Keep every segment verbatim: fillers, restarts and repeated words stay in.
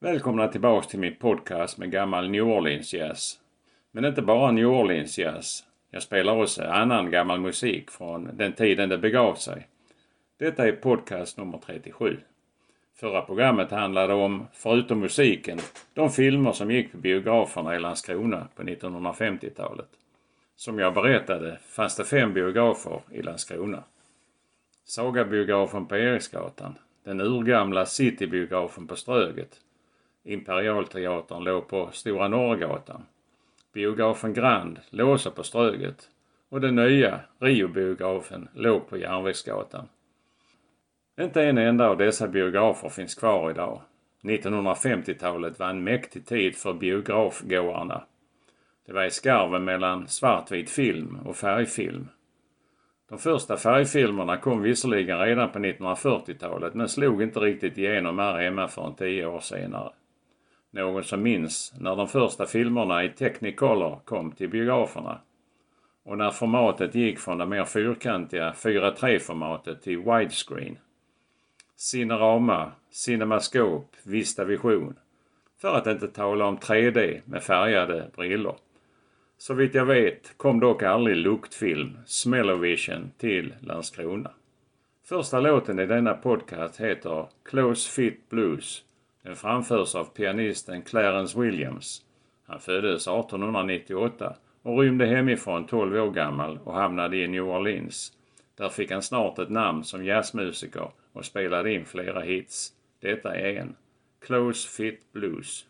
Välkomna tillbaks till min podcast med gammal New Orleans jazz. Men inte bara New Orleans jazz. Jag spelar också annan gammal musik från den tiden det begav sig. Detta är podcast nummer trettiosju. Förra programmet handlade om, förutom musiken, de filmer som gick på biograferna i Landskrona på nittonhundrafemtiotalet. Som jag berättade fanns det fem biografer i Landskrona. Sagabiografen på Eriksgatan, den urgamla Citybiografen på Ströget. Imperialteatern låg på Stora Norrgatan. Biografen Grand låg också på Ströget. Och den nya Rio-biografen låg på Järnvägsgatan. Inte en enda av dessa biografer finns kvar idag. nittonhundrafemtiotalet var en mäktig tid för biografgåarna. Det var i skarven mellan svartvit film och färgfilm. De första färgfilmerna kom visserligen redan på nittonhundrafyrtiotalet men slog inte riktigt igenom här hemma förrän tio år senare. Någon som minns när de första filmerna i Technicolor kom till biograferna. Och när formatet gick från det mer fyrkantiga fyra tre-formatet till widescreen. Cinerama, Cinemascope, Vistavision. För att inte tala om tre D med färgade brillor. Så vitt jag vet kom dock aldrig luktfilm, Smellovision, till Landskrona. Första låten i denna podcast heter Close Fit Blues. Den framförs av pianisten Clarence Williams. Han föddes artonhundranittioåtta och rymde hemifrån tolv år gammal och hamnade i New Orleans. Där fick han snart ett namn som jazzmusiker och spelade in flera hits. Detta är en Close Fit Blues.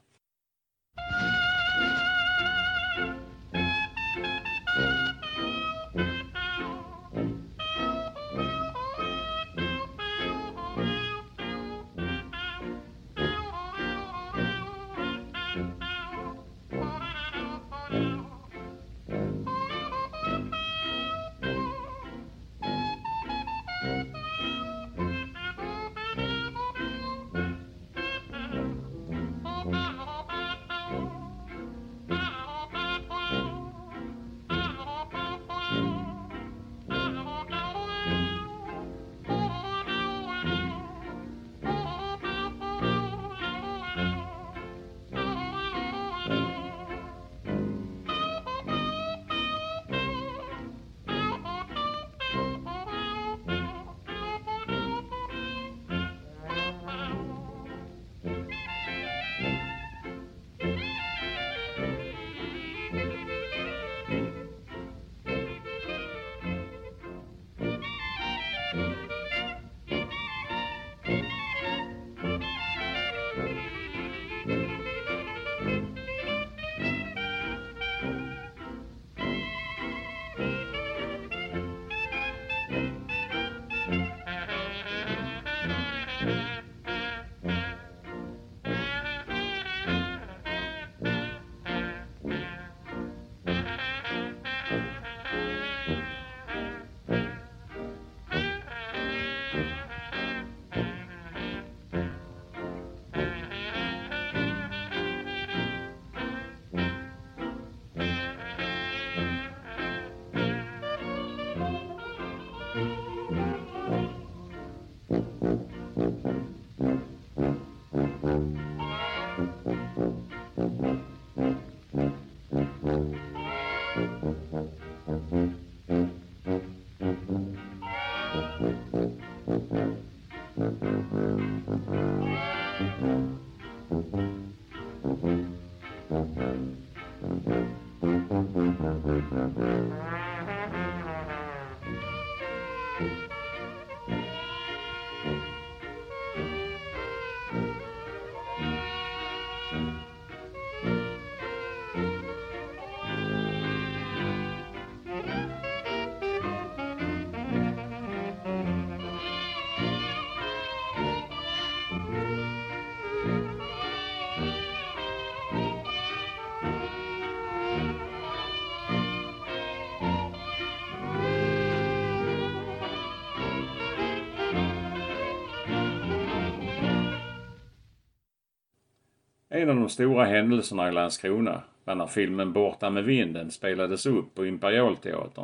En av de stora händelserna i Landskrona var när filmen Borta med vinden spelades upp på Imperialteatern.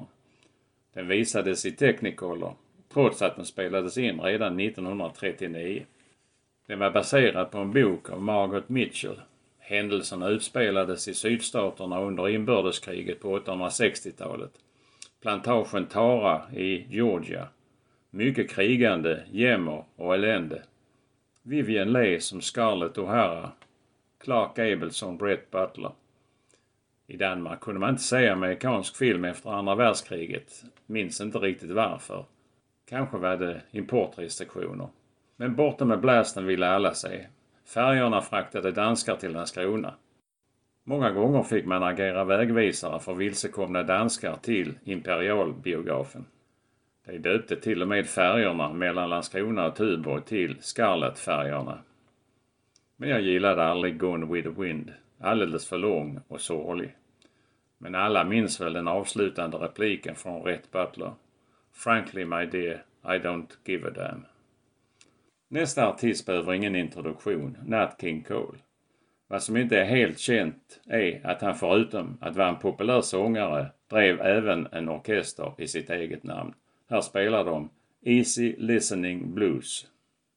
Den visades i Technicolor, trots att den spelades in redan nittonhundratrettionio. Den var baserad på en bok av Margaret Mitchell. Händelserna utspelades i sydstaterna under inbördeskriget på åttahundrasextiotalet. Plantagen Tara i Georgia. Mycket krigande, jämmer och elände. Vivien Leigh som Scarlett O'Hara. Clark Gable som Brett Butler. I Danmark kunde man inte se amerikansk film efter andra världskriget. Minns inte riktigt varför. Kanske var det importrestriktioner. Men borta med blasten ville alla se. Färgerna fraktade danskar till Landskrona. Många gånger fick man agera vägvisare för vilsekomna danskar till Imperialbiografen. De döpte till och med färgerna mellan Landskrona och Tuborg till Scarlett-färgerna. Men jag gillade aldrig Gone with the Wind. Alldeles för lång och sorglig. Men alla minns väl den avslutande repliken från Brett Butler. Frankly my dear, I don't give a damn. Nästa artist behöver ingen introduktion, Nat King Cole. Vad som inte är helt känt är att han förutom att vara en populär sångare drev även en orkester i sitt eget namn. Här spelar de Easy Listening Blues.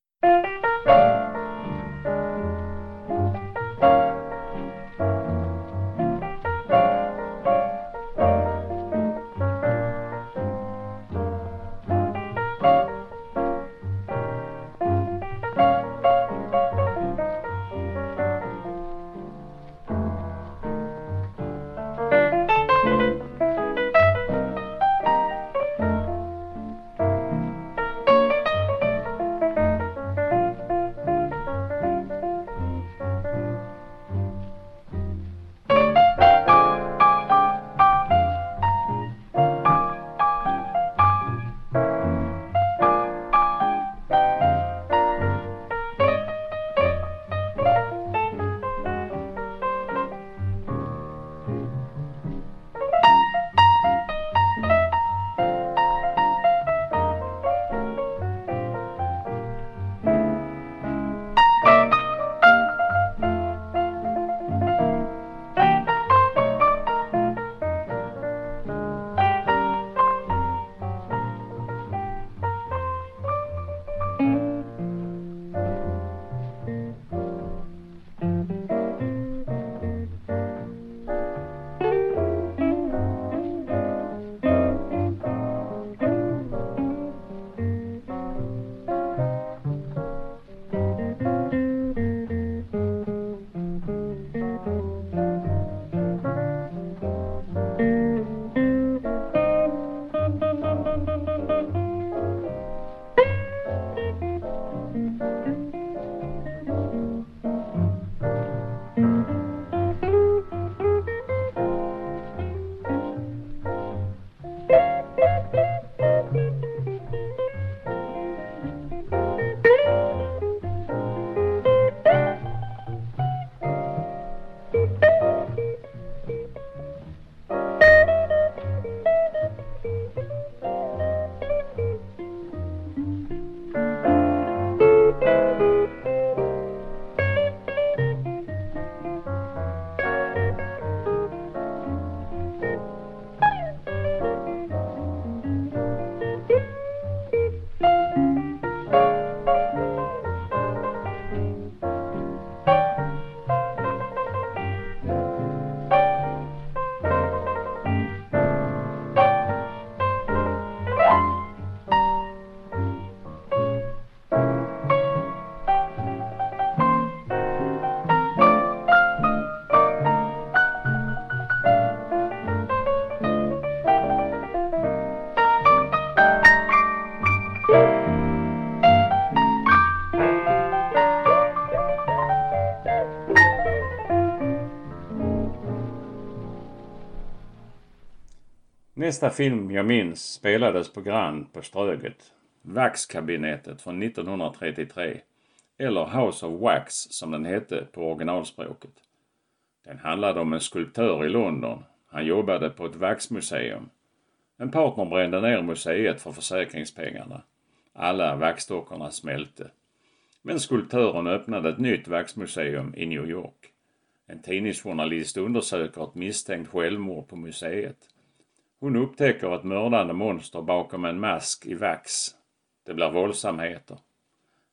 Nästa film jag minns spelades på Grand på Ströget. Vaxkabinettet från nittonhundratrettiotre. Eller House of Wax som den hette på originalspråket. Den handlade om en skulptör i London. Han jobbade på ett vaxmuseum. En partner brände ner museet för försäkringspengarna. Alla vaxdockorna smälte. Men skulptören öppnade ett nytt vaxmuseum i New York. En tidningsjournalist undersöker ett misstänkt självmord på museet. Hon upptäcker ett mördande monster bakom en mask i vax. Det blir våldsamheter.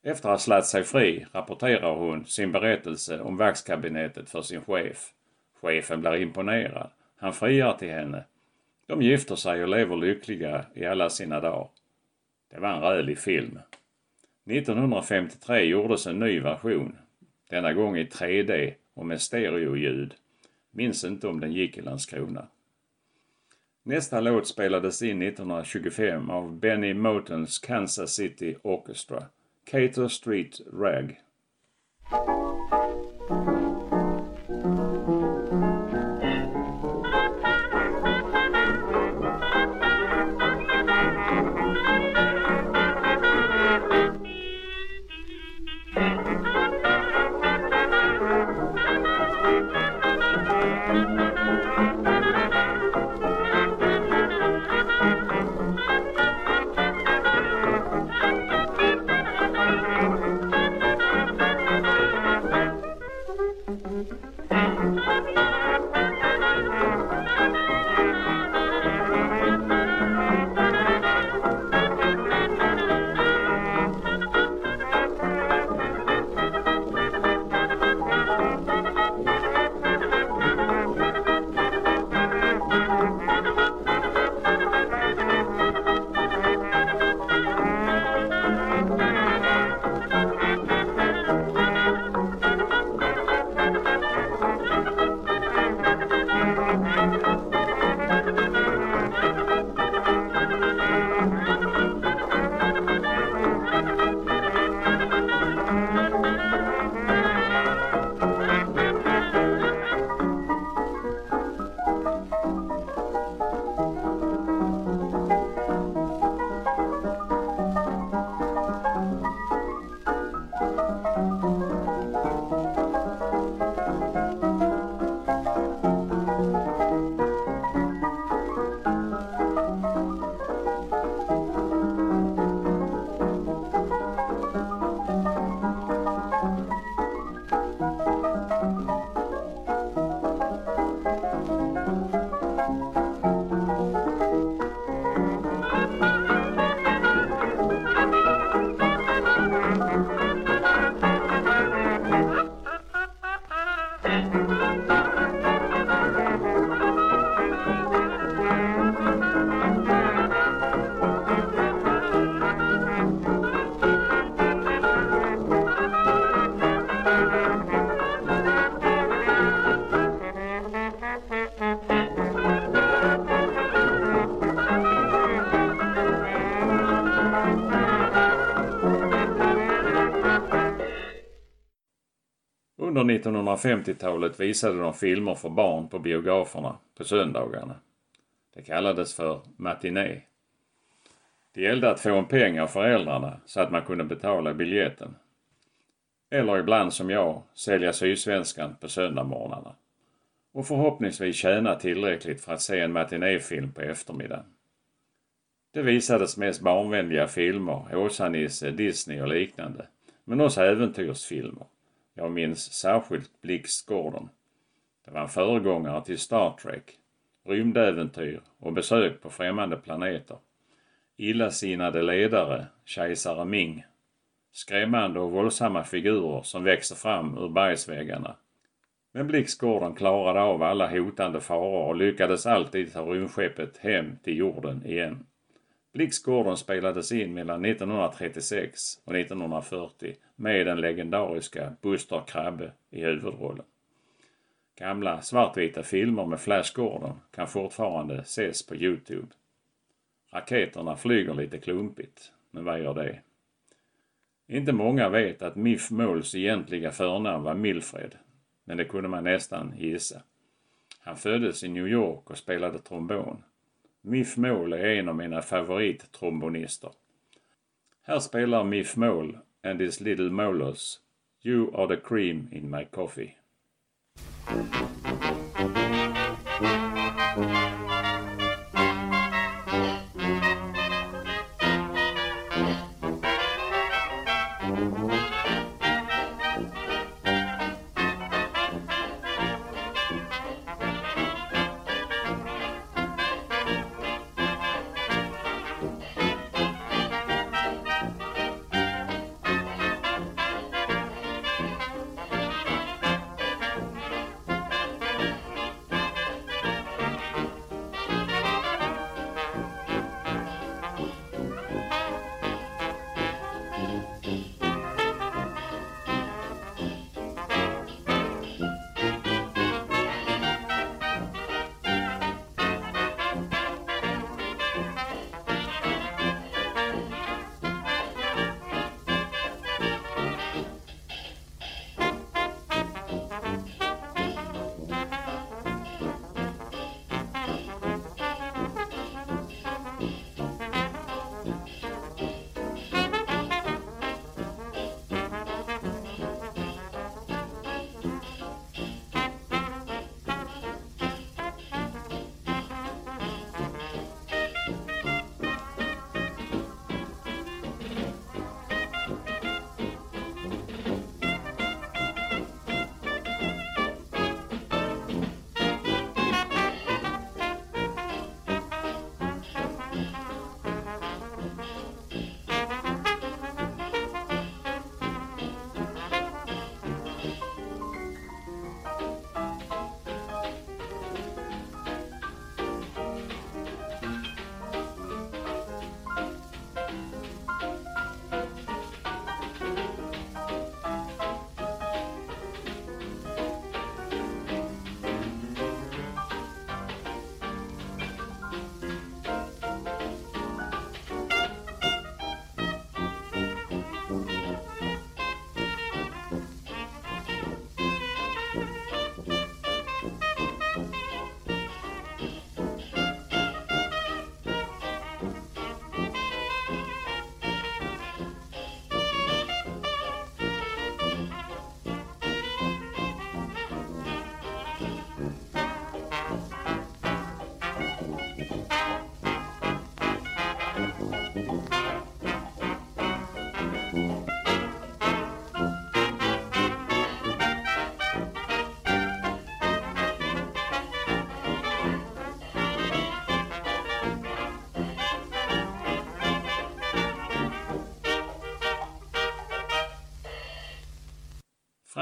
Efter att ha slätt sig fri rapporterar hon sin berättelse om vaxkabinettet för sin chef. Chefen blir imponerad. Han friar till henne. De gifter sig och lever lyckliga i alla sina dagar. Det var en rälig film. nittonhundrafemtiotre gjordes en ny version. Denna gång i tre D och med stereoljud. Minns inte om den gick i Landskrona. Nästa låt spelades in nittonhundratjugofem av Benny Motons Kansas City Orchestra. Cater Street Rag. Under nittonhundrafemtiotalet visade de filmer för barn på biograferna på söndagarna. Det kallades för matiné. Det gällde att få en peng av föräldrarna så att man kunde betala biljetten. Eller ibland som jag, sälja Sydsvenskan på söndagmorgnarna. Och förhoppningsvis tjäna tillräckligt för att se en matinéfilm på eftermiddagen. Det visades mest barnvänliga filmer, Åsa-Nisse, Disney och liknande. Men också äventyrsfilmer. Jag minns särskilt Blixtgården. Det var en föregångare till Star Trek, rymdäventyr och besök på främmande planeter. Illasinnade ledare, kejsare Ming. Skrämmande och våldsamma figurer som växer fram ur bergsväggarna. Men Blixtgården klarade av alla hotande faror och lyckades alltid ta rymdskeppet hem till jorden igen. Blixtgården spelades in mellan nittonhundratrettiosex och nittonhundrafyrtio med den legendariska Buster Krabbe i huvudrollen. Gamla svartvita filmer med Flash Gordon kan fortfarande ses på YouTube. Raketerna flyger lite klumpigt, men vad gör det? Inte många vet att Miff Moles egentliga förnamn var Milfred, men det kunde man nästan gissa. Han föddes i New York och spelade trombon. Miff Mole är en av mina favorittrombonister. Här spelar Miff Mole and his little molos. You are the cream in my coffee.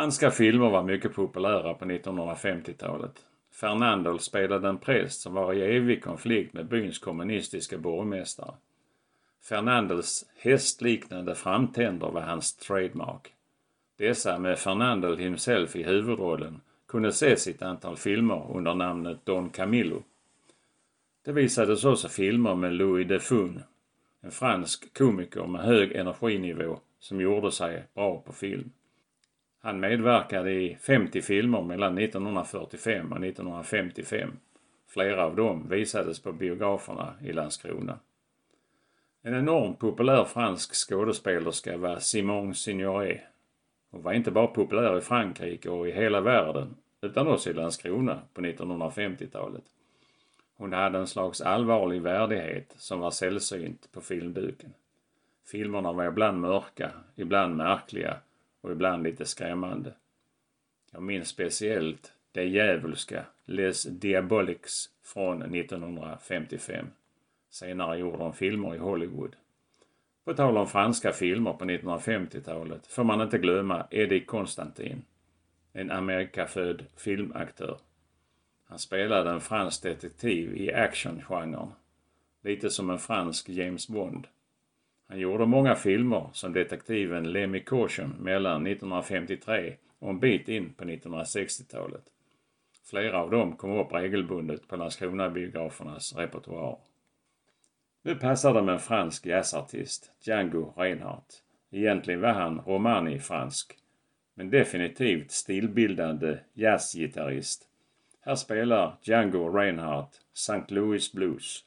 Franska filmer var mycket populära på nittonhundrafemtiotalet. Fernandel spelade en präst som var i evig konflikt med byns kommunistiska borgmästare. Fernandels hästliknande framtänder var hans trademark. Dessa med Fernandel himself i huvudrollen kunde ses i ett antal filmer under namnet Don Camillo. Det visades också filmer med Louis Defunne, en fransk komiker med hög energinivå som gjorde sig bra på film. Han medverkade i femtio filmer mellan nittonhundrafyrtiofem och nittonhundrafemtiofem. Flera av dem visades på biograferna i Landskrona. En enormt populär fransk skådespelerska var Simone Signoret. Hon var inte bara populär i Frankrike och i hela världen utan också i Landskrona på nittonhundrafemtiotalet. Hon hade en slags allvarlig värdighet som var sällsynt på filmduken. Filmerna var ibland mörka, ibland märkliga och ibland lite skrämmande. Jag minns speciellt det djävulska Les Diaboliques från nittonhundrafemtiofem. Senare gjorde de filmer i Hollywood. På tal om franska filmer på nittonhundrafemtiotalet får man inte glömma Eddie Constantine, en amerikafödd filmaktör. Han spelade en fransk detektiv i actiongenren, lite som en fransk James Bond. Han gjorde många filmer som detektiven Lemmy Caution mellan nittonhundrafemtiotre och en bit in på nittonhundrasextiotalet. Flera av dem kom upp regelbundet på Landskrona-biografernas repertoar. Nu passade med en fransk jazzartist, Django Reinhardt. Egentligen var han romani-fransk, men definitivt stilbildande jazzgitarrist. Här spelar Django Reinhardt Saint Louis Blues.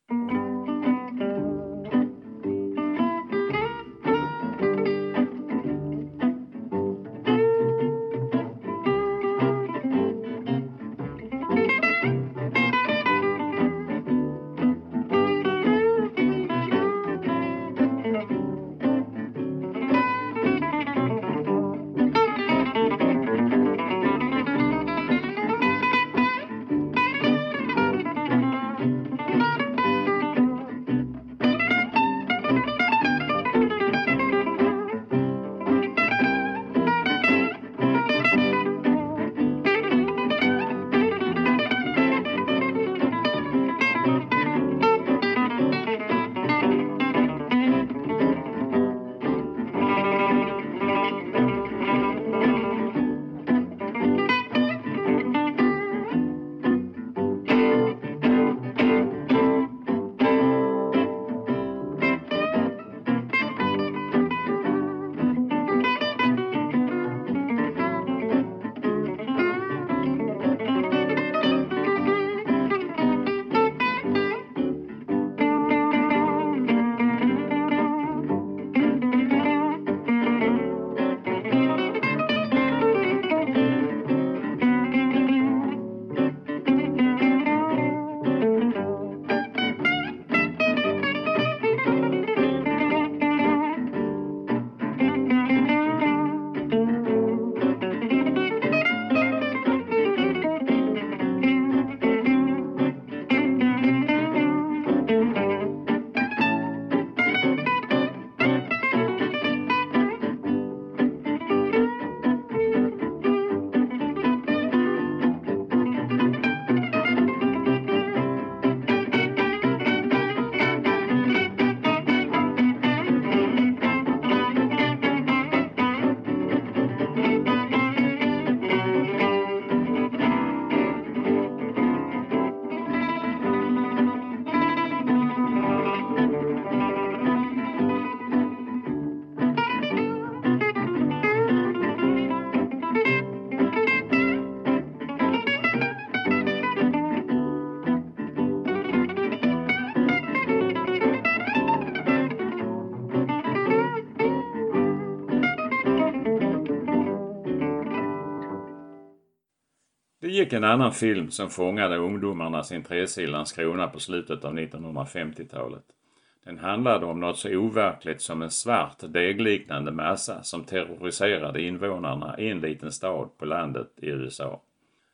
Det gick en annan film som fångade ungdomarnas intresse i Landskrona på slutet av nittonhundrafemtiotalet. Den handlade om något så overkligt som en svart degliknande massa som terroriserade invånarna i en liten stad på landet i U S A.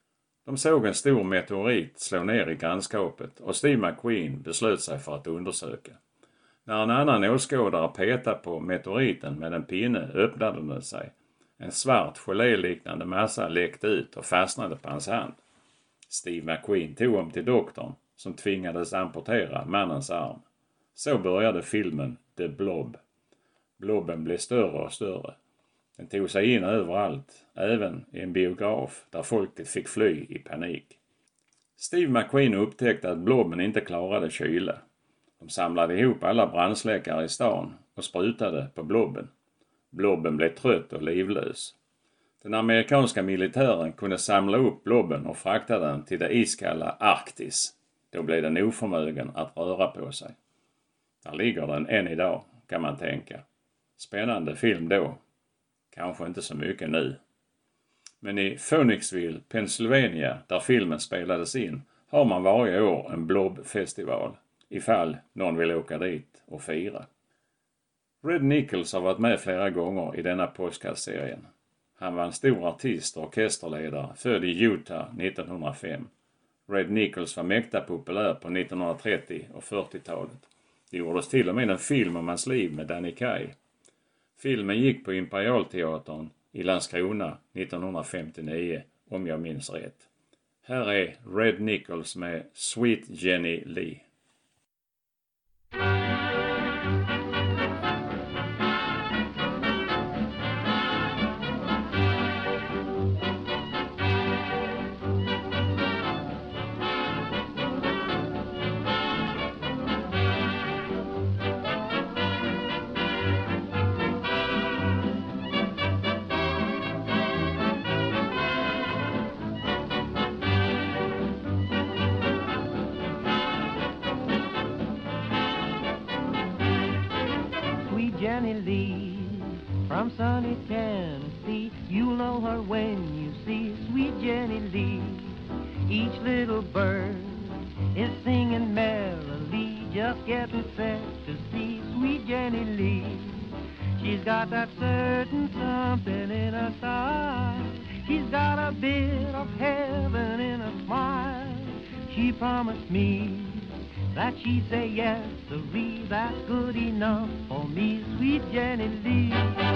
De såg en stor meteorit slå ner i grannskapet och Steve McQueen beslöt sig för att undersöka. När en annan åskådare petade på meteoriten med en pinne öppnade den sig En svart geléliknande massa läckte ut och fastnade på hans hand. Steve McQueen tog honom till doktorn som tvingades amputera mannens arm. Så började filmen The Blob. Blobben blev större och större. Den tog sig in överallt, även i en biograf där folket fick fly i panik. Steve McQueen upptäckte att blobben inte klarade kyla. De samlade ihop alla brandsläckare i stan och sprutade på blobben. Blobben blev trött och livlös. Den amerikanska militären kunde samla upp blobben och frakta den till det iskalla Arktis. Då blev den oförmögen att röra på sig. Där ligger den än idag, kan man tänka. Spännande film då. Kanske inte så mycket nu. Men i Phoenixville, Pennsylvania, där filmen spelades in, har man varje år en blobfestival. Ifall någon vill åka dit och fira. Red Nichols har varit med flera gånger i denna podcastserien. Han var en stor artist och orkesterledare, född i Utah nittonhundrafem. Red Nichols var mäkta populär på nittonhundratrettio- och fyrtiotalet. Det gjordes till och med en film om hans liv med Danny Kaye. Filmen gick på Imperialteatern i Landskrona nittonhundrafemtionio, om jag minns rätt. Här är Red Nichols med Sweet Jenny Lee. Jenny Lee from sunny Tennessee. You'll know her when you see sweet Jenny Lee. Each little bird is singing merrily, just getting set to see sweet Jenny Lee. She's got that certain something in her style. She's got a bit of heaven in her smile. She promised me that she'd say yes, sirree, that's good enough for me, sweet Jenny Lee.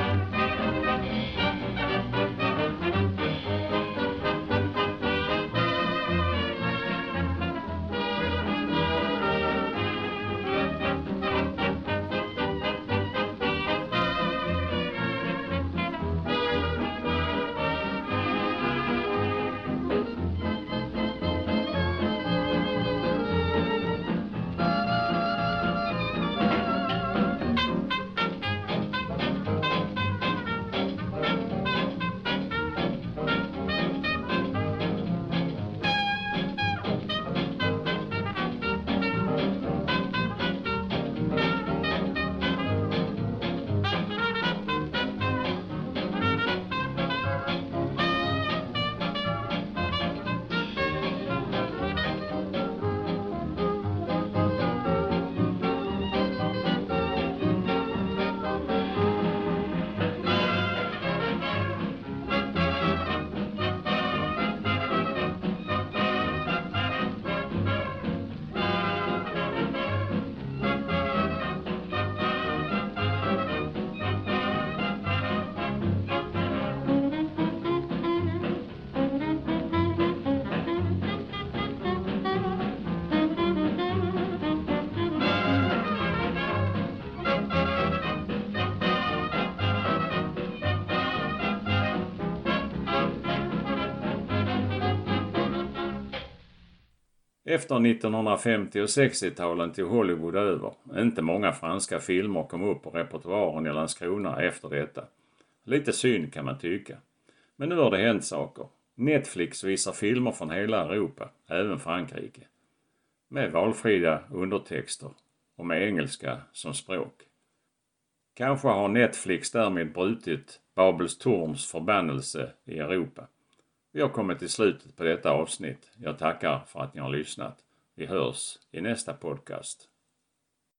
Efter nittonhundrafemtio- och sextio-talen tog Hollywood över. Inte många franska filmer kom upp på repertoaren i Landskrona efter detta. Lite synd kan man tycka. Men nu har det hänt saker. Netflix visar filmer från hela Europa, även Frankrike. Med valfria undertexter och med engelska som språk. Kanske har Netflix därmed brutit Babels torns förbannelse i Europa. Vi har kommit till slutet på detta avsnitt. Jag tackar för att ni har lyssnat. Vi hörs i nästa podcast.